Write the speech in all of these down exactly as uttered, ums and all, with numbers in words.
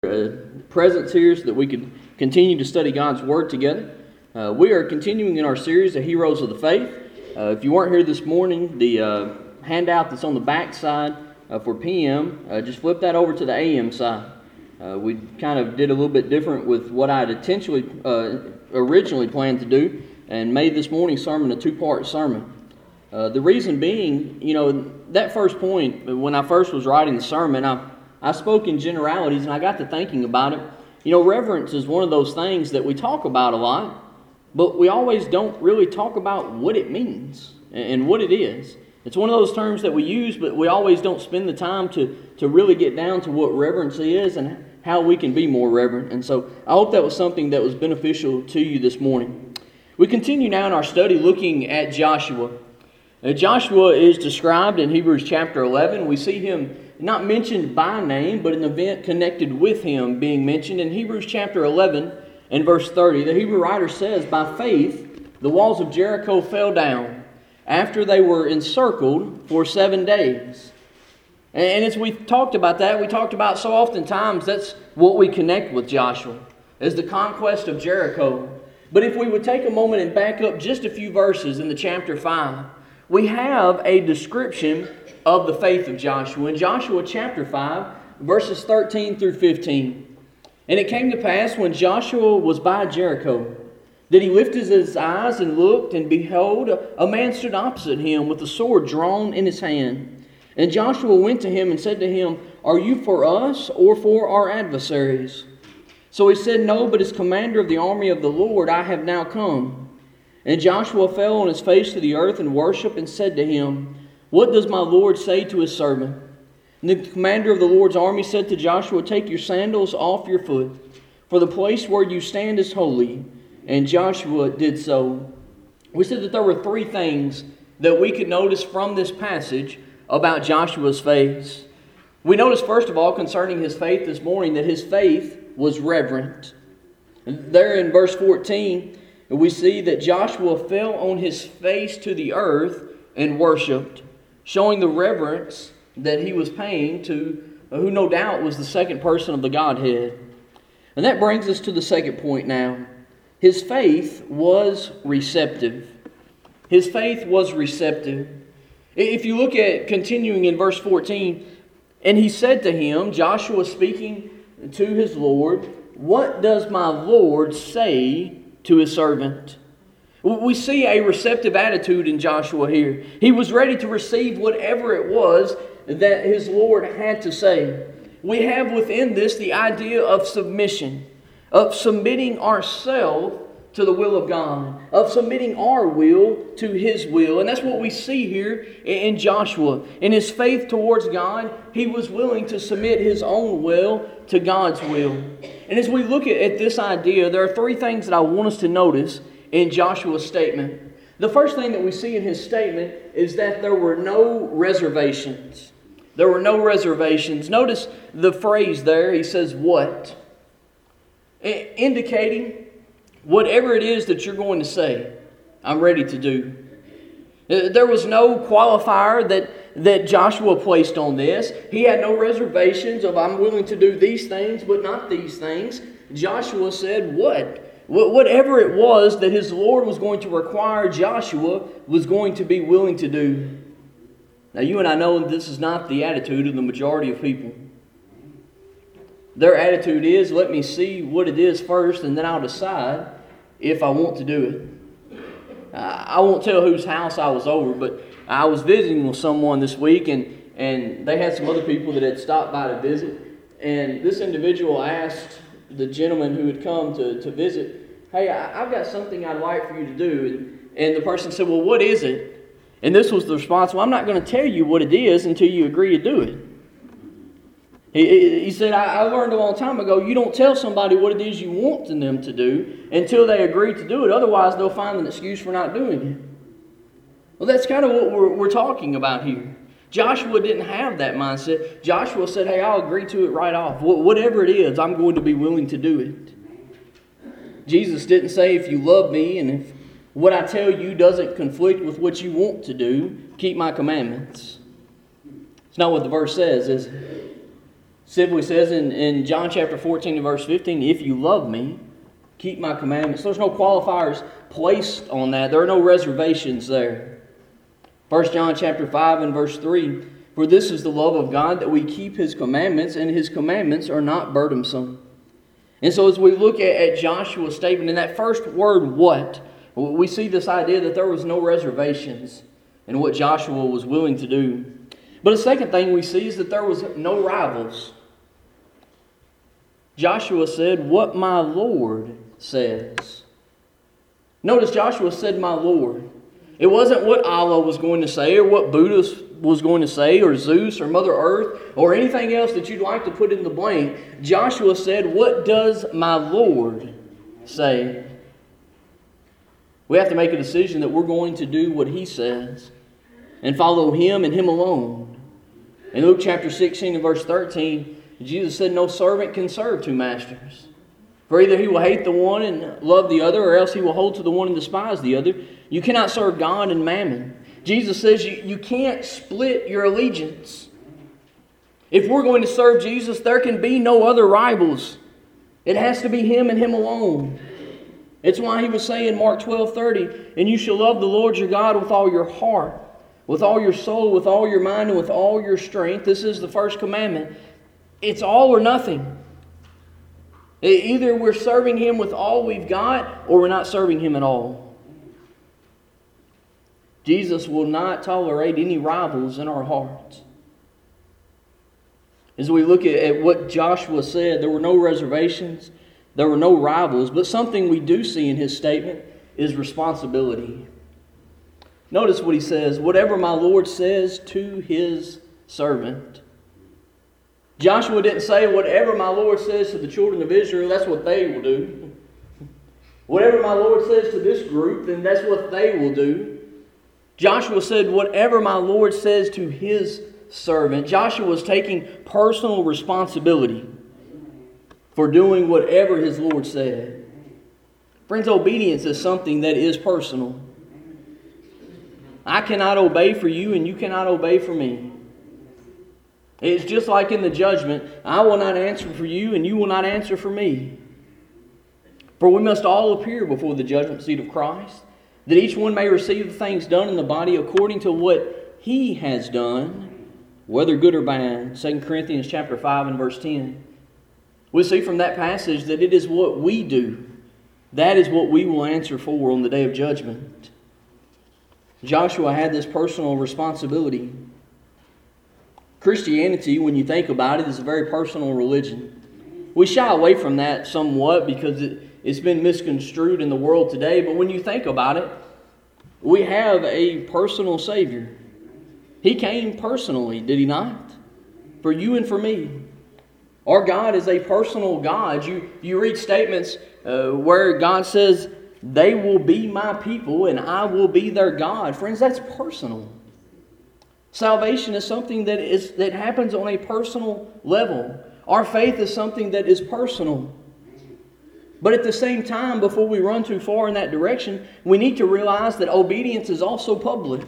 uh, presence here so that we could continue to study God's Word together. Uh, we are continuing in our series, The Heroes of the Faith. Uh, if you weren't here this morning, the uh, handout that's on the back side uh, for P M, uh, just flip that over to the A M side. Uh, we kind of did a little bit different with what I had intentionally, uh, originally planned to do and made this morning's sermon a two-part sermon. Uh, the reason being, you know, that first point, when I first was writing the sermon, I I spoke in generalities, and I got to thinking about it. You know, reverence is one of those things that we talk about a lot, but we always don't really talk about what it means and what it is. It's one of those terms that we use, but we always don't spend the time to, to really get down to what reverence is and how we can be more reverent. And so I hope that was something that was beneficial to you this morning. We continue now in our study looking at Joshua. Now, Joshua is described in Hebrews chapter eleven. We see him not mentioned by name, but an event connected with him being mentioned in Hebrews chapter eleven and verse thirty. The Hebrew writer says, "By faith the walls of Jericho fell down after they were encircled for seven days." And as we talked about that, we talked about so oftentimes that's what we connect with Joshua, as the conquest of Jericho. But if we would take a moment and back up just a few verses in the chapter five, we have a description of the faith of Joshua. In Joshua chapter five, verses thirteen through fifteen. "And it came to pass when Joshua was by Jericho, that he lifted his eyes and looked, and behold, a man stood opposite him with a sword drawn in his hand. And Joshua went to him and said to him, 'Are you for us or for our adversaries?' So he said, 'No, but as commander of the army of the Lord I have now come.' And Joshua fell on his face to the earth and worshipped, and said to him, 'What does my Lord say to his servant?' And the commander of the Lord's army said to Joshua, 'Take your sandals off your foot, for the place where you stand is holy.' And Joshua did so." We said that there were three things that we could notice from this passage about Joshua's faith. We notice, first of all, concerning his faith this morning, that his faith was reverent. And there in verse fourteen, we see that Joshua fell on his face to the earth and worshipped, showing the reverence that he was paying to who no doubt was the second person of the Godhead. And that brings us to the second point now. His faith was receptive. His faith was receptive. If you look at continuing in verse fourteen, "And he said to him," Joshua speaking to his Lord, "What does my Lord say to his servant?" We see a receptive attitude in Joshua here. He was ready to receive whatever it was that his Lord had to say. We have within this the idea of submission, of submitting ourselves to the will of God, of submitting our will to His will. And that's what we see here in Joshua. In his faith towards God, he was willing to submit his own will to God's will. And as we look at this idea, there are three things that I want us to notice in Joshua's statement. The first thing that we see in his statement is that there were no reservations. There were no reservations. Notice the phrase there. He says, "What?" Indicating whatever it is that you're going to say, I'm ready to do. There was no qualifier that, that Joshua placed on this. He had no reservations of, I'm willing to do these things, but not these things. Joshua said, what? Whatever it was that his Lord was going to require, Joshua was going to be willing to do. Now, you and I know this is not the attitude of the majority of people. Their attitude is, let me see what it is first, and then I'll decide if I want to do it. I won't tell whose house I was over, but I was visiting with someone this week, and, and they had some other people that had stopped by to visit. And this individual asked the gentleman who had come to, to visit, "Hey, I, I've got something I'd like for you to do." And, and the person said, "Well, what is it?" And this was the response, "Well, I'm not going to tell you what it is until you agree to do it." He, he said, I, I learned a long time ago, you don't tell somebody what it is you want them to do until they agree to do it. Otherwise, they'll find an excuse for not doing it. Well, that's kind of what we're, we're talking about here. Joshua didn't have that mindset. Joshua said, hey, I'll agree to it right off. Whatever it is, I'm going to be willing to do it. Jesus didn't say, if you love me and if what I tell you doesn't conflict with what you want to do, keep my commandments. It's not what the verse says, is it? Simply says in, in John chapter fourteen and verse fifteen, if you love me, keep my commandments. There's no qualifiers placed on that. There are no reservations there. First John chapter five and verse three, for this is the love of God, that we keep His commandments, and His commandments are not burdensome. And so as we look at, at Joshua's statement, in that first word, what, we see this idea that there was no reservations in what Joshua was willing to do. But a second thing we see is that there was no rivals. Joshua said, what my Lord says. Notice Joshua said, my Lord. It wasn't what Allah was going to say, or what Buddha was going to say, or Zeus, or Mother Earth, or anything else that you'd like to put in the blank. Joshua said, what does my Lord say? We have to make a decision that we're going to do what He says and follow Him and Him alone. In Luke chapter sixteen and verse thirteen, Jesus said, no servant can serve two masters. For either he will hate the one and love the other, or else he will hold to the one and despise the other. You cannot serve God and mammon. Jesus says you, you can't split your allegiance. If we're going to serve Jesus, there can be no other rivals. It has to be Him and Him alone. It's why He was saying in Mark twelve thirty, and you shall love the Lord your God with all your heart, with all your soul, with all your mind, and with all your strength. This is the first commandment. It's all or nothing. Either we're serving Him with all we've got, or we're not serving Him at all. Jesus will not tolerate any rivals in our hearts. As we look at, at what Joshua said, there were no reservations, there were no rivals, but something we do see in his statement is responsibility. Notice what he says, whatever my Lord says to His servant. Joshua didn't say, whatever my Lord says to the children of Israel, that's what they will do. Whatever my Lord says to this group, then that's what they will do. Joshua said, whatever my Lord says to His servant. Joshua was taking personal responsibility for doing whatever his Lord said. Friends, obedience is something that is personal. I cannot obey for you, and you cannot obey for me. It's just like in the judgment. I will not answer for you, and you will not answer for me. For we must all appear before the judgment seat of Christ, that each one may receive the things done in the body according to what he has done, whether good or bad. Second Corinthians chapter five and verse ten. We see from that passage that it is what we do. That is what we will answer for on the day of judgment. Joshua had this personal responsibility. Christianity, when you think about it, is a very personal religion. We shy away from that somewhat because it, it's been misconstrued in the world today. But when you think about it, we have a personal Savior. He came personally, did He not? For you and for me. Our God is a personal God. You, you read statements uh, where God says, they will be my people and I will be their God. Friends, that's personal. Salvation is something that is that happens on a personal level. Our faith is something that is personal. But at the same time, before we run too far in that direction, we need to realize that obedience is also public.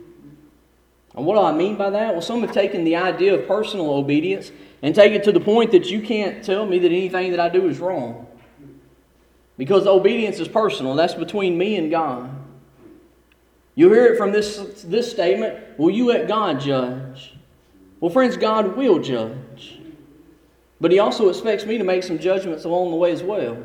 And what do I mean by that? Well, some have taken the idea of personal obedience and take it to the point that you can't tell me that anything that I do is wrong. Because obedience is personal. That's between me and God. You hear it from this, this statement, will you let God judge? Well, friends, God will judge. But He also expects me to make some judgments along the way as well.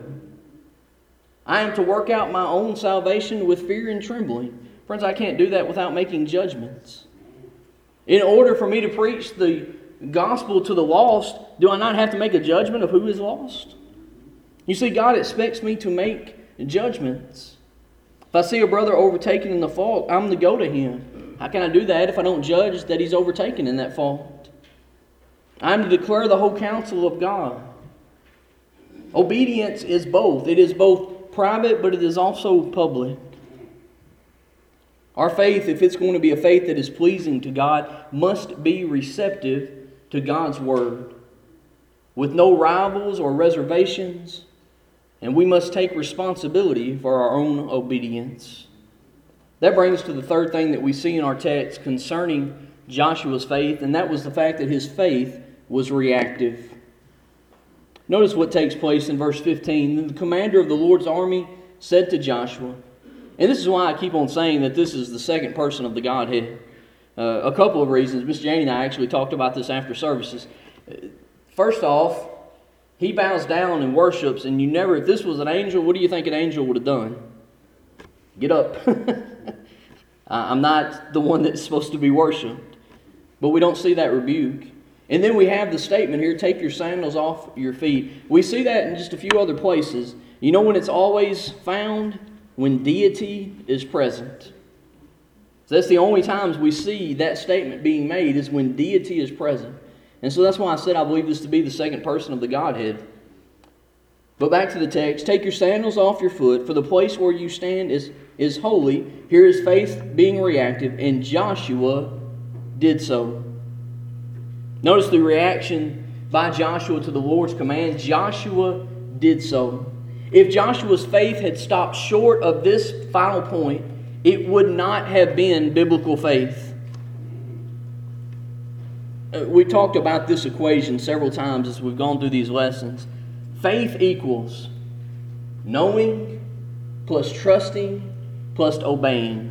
I am to work out my own salvation with fear and trembling. Friends, I can't do that without making judgments. In order for me to preach the gospel to the lost, do I not have to make a judgment of who is lost? You see, God expects me to make judgments. If I see a brother overtaken in the fault, I'm to go to him. How can I do that if I don't judge that he's overtaken in that fault? I'm to declare the whole counsel of God. Obedience is both. It is both private, but it is also public. Our faith, if it's going to be a faith that is pleasing to God, must be receptive to God's Word, with no rivals or reservations, and we must take responsibility for our own obedience. That brings us to the third thing that we see in our text concerning Joshua's faith, and that was the fact that his faith was reactive. Notice what takes place in verse fifteen. Then the commander of the Lord's army said to Joshua, and this is why I keep on saying that this is the second person of the Godhead. Uh, a couple of reasons. Miss Janie and I actually talked about this after services. First off, he bows down and worships, and you never, if this was an angel, what do you think an angel would have done? Get up. I'm not the one that's supposed to be worshipped. But we don't see that rebuke. And then we have the statement here, take your sandals off your feet. We see that in just a few other places. You know when it's always found? When deity is present. So that's the only times we see that statement being made is when deity is present. And so that's why I said I believe this to be the second person of the Godhead. But back to the text. Take your sandals off your foot, for the place where you stand is, is holy. Here is faith being reactive, and Joshua did so. Notice the reaction by Joshua to the Lord's command. Joshua did so. If Joshua's faith had stopped short of this final point, it would not have been biblical faith. We talked about this equation several times as we've gone through these lessons. Faith equals knowing plus trusting plus obeying.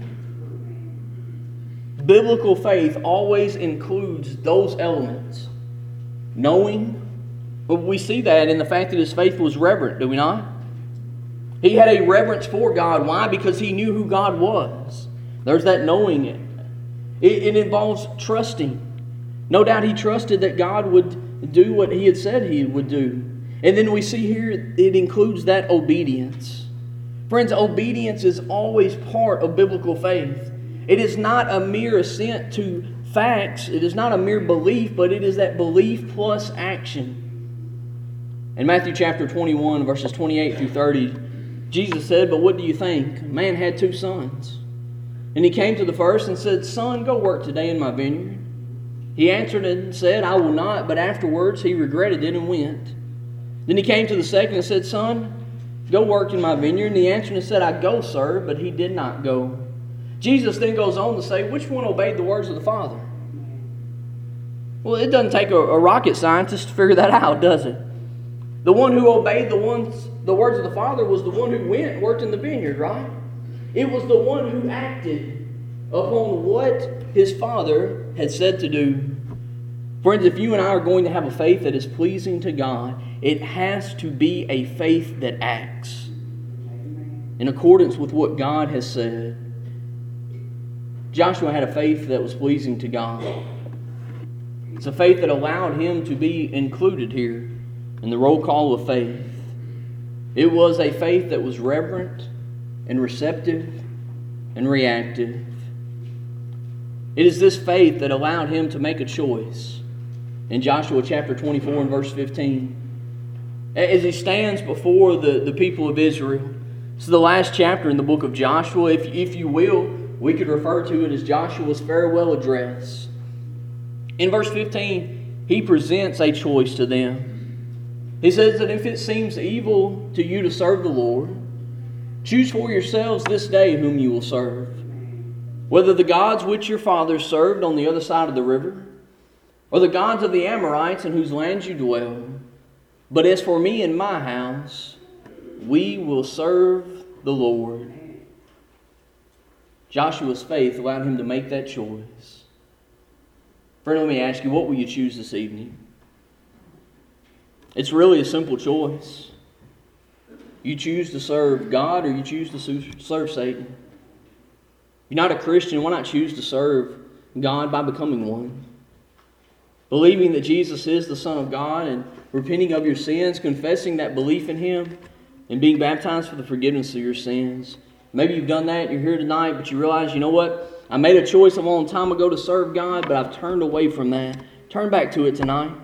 Biblical faith always includes those elements. Knowing, but we see that in the fact that his faith was reverent, do we not? He had a reverence for God. Why? Because he knew who God was. There's that knowing it. It, it involves trusting. No doubt he trusted that God would do what he had said he would do. And then we see here it includes that obedience. Friends, obedience is always part of biblical faith. It is not a mere assent to facts. It is not a mere belief, but it is that belief plus action. In Matthew chapter twenty-one, verses twenty-eight through thirty, Jesus said, "But what do you think? A man had two sons. And he came to the first and said, 'Son, go work today in my vineyard.' He answered and said, 'I will not.' But afterwards he regretted it and went. Then he came to the second and said, 'Son, go work in my vineyard.' And he answered and said, 'I go, sir.' But he did not go." Jesus then goes on to say, which one obeyed the words of the Father? Well, it doesn't take a, a rocket scientist to figure that out, does it? The one who obeyed the ones, the words of the Father was the one who went and worked in the vineyard, right? It was the one who acted upon what his Father had said to do. Friends, if you and I are going to have a faith that is pleasing to God, it has to be a faith that acts in accordance with what God has said. Joshua had a faith that was pleasing to God. It's a faith that allowed him to be included here in the roll call of faith. It was a faith that was reverent and receptive and reactive. It is this faith that allowed him to make a choice. In Joshua chapter twenty-four and verse fifteen, as he stands before the, the people of Israel, it's the last chapter in the book of Joshua. If, if you will, we could refer to it as Joshua's farewell address. In verse fifteen, he presents a choice to them. He says that if it seems evil to you to serve the Lord, choose for yourselves this day whom you will serve, whether the gods which your fathers served on the other side of the river, or the gods of the Amorites in whose lands you dwell. But as for me and my house, we will serve the Lord." Joshua's faith allowed him to make that choice. Friend, let me ask you, what will you choose this evening? It's really a simple choice. You choose to serve God or you choose to serve Satan. If you're not a Christian, why not choose to serve God by becoming one? Believing that Jesus is the Son of God and repenting of your sins, confessing that belief in Him, and being baptized for the forgiveness of your sins. Maybe you've done that, you're here tonight, but you realize, you know what? I made a choice a long time ago to serve God, but I've turned away from that. Turn back to it tonight.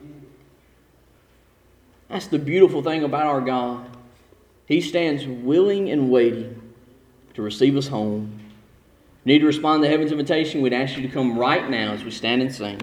That's the beautiful thing about our God. He stands willing and waiting to receive us home. If you need to respond to heaven's invitation, we'd ask you to come right now as we stand and sing.